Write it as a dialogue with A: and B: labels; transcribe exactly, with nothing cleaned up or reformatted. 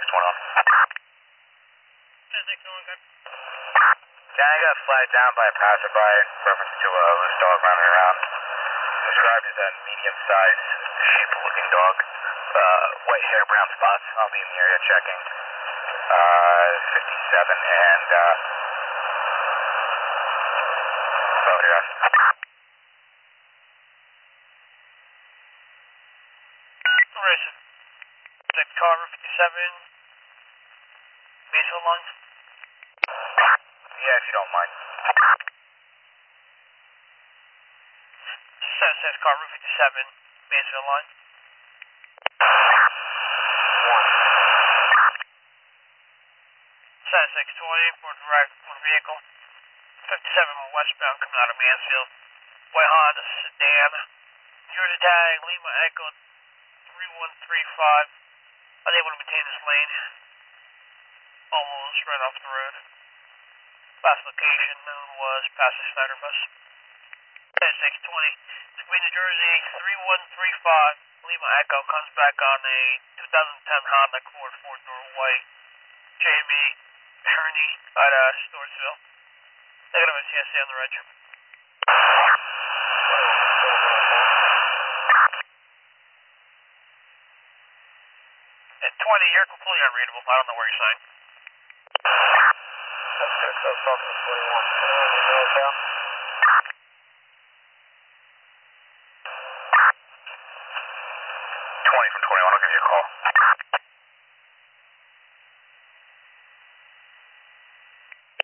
A: one on.
B: ten six one, good.
A: Danny got flagged down by a passerby in reference to a loose dog running around. Described as a medium-sized sheep-looking dog. Uh, white hair, brown spots. I'll be in the area checking. Uh, fifty-seven and, uh, photograph.
B: Racing. Take Carver fifty-seven. Maysville line.
A: Yeah, if you don't mind.
B: seven six Carver fifty-seven. Maysville line.
A: One.
B: seven six twenty for direct motor vehicle. fifty-seven westbound coming out of Mansfield. White Honda sedan. Georgia tag, Lima Echo three one three five. Unable to maintain this lane. Almost right off the road. Last location known was past the Snyder bus. ten six twenty. Between New Jersey three one three five. Lima Echo comes back on a two thousand ten Honda Accord four door white. Jamie Herney at uh, Storesville. Negative C S C on the reg. At twenty, you're completely unreadable. I don't know where you're saying.
A: That's good. I was talking to twenty-one. Uh,